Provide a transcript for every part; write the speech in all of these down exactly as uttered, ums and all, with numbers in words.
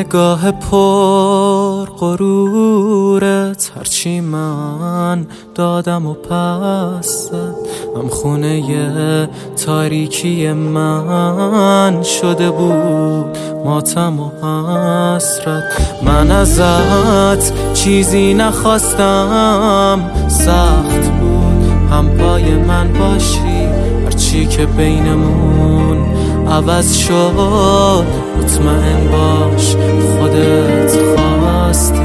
نگاه پر غرورت هرچی من دادم و پس زد، هم خونه تاریکی من شده بود ماتم و حسرت. من ازت چیزی نخواستم، سخت بود هم پای من باشی، هرچی که بینمون عوض شد مطمئن باش خودت خواستی.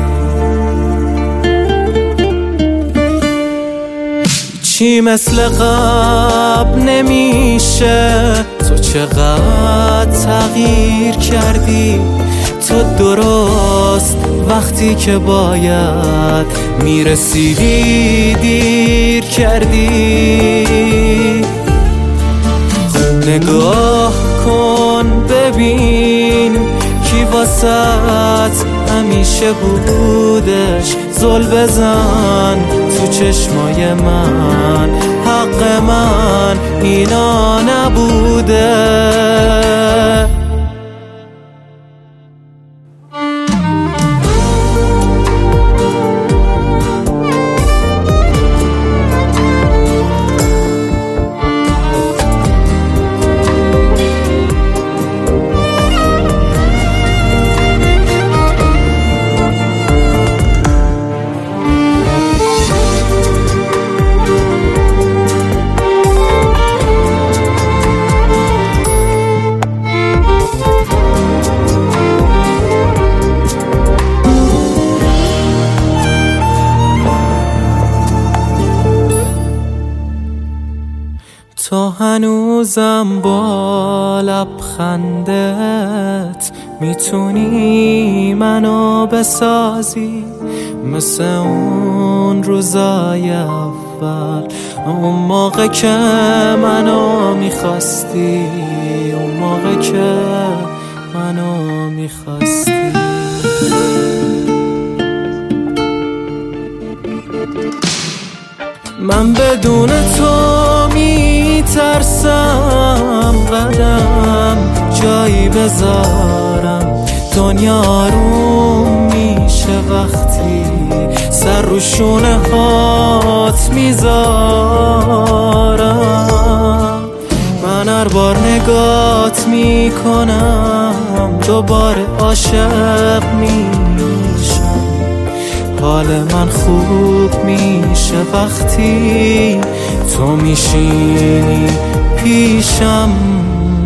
چی مثل قبل نمیشه، تو چقدر تغییر کردی، تو درست وقتی که باید میرسیدی دیر کردی. نگاه کن ببین کی واسط همیشه بودش، زل بزن تو چشمای من، حق من اینا نبوده. تو هنوزم با لبخندت میتونی منو بسازی، مثل اون روزای اول، اون موقع که منو میخواستی، اون موقع که منو میخواستی. من بدون تو میترسم قدم جایی بذارم، دنیا روم میشه وقتی سر رو شونه هات میذارم. من هر بار نگات میکنم دوباره عاشق میشم، حال من خوب میشه وقتی تو میشینی پیشم.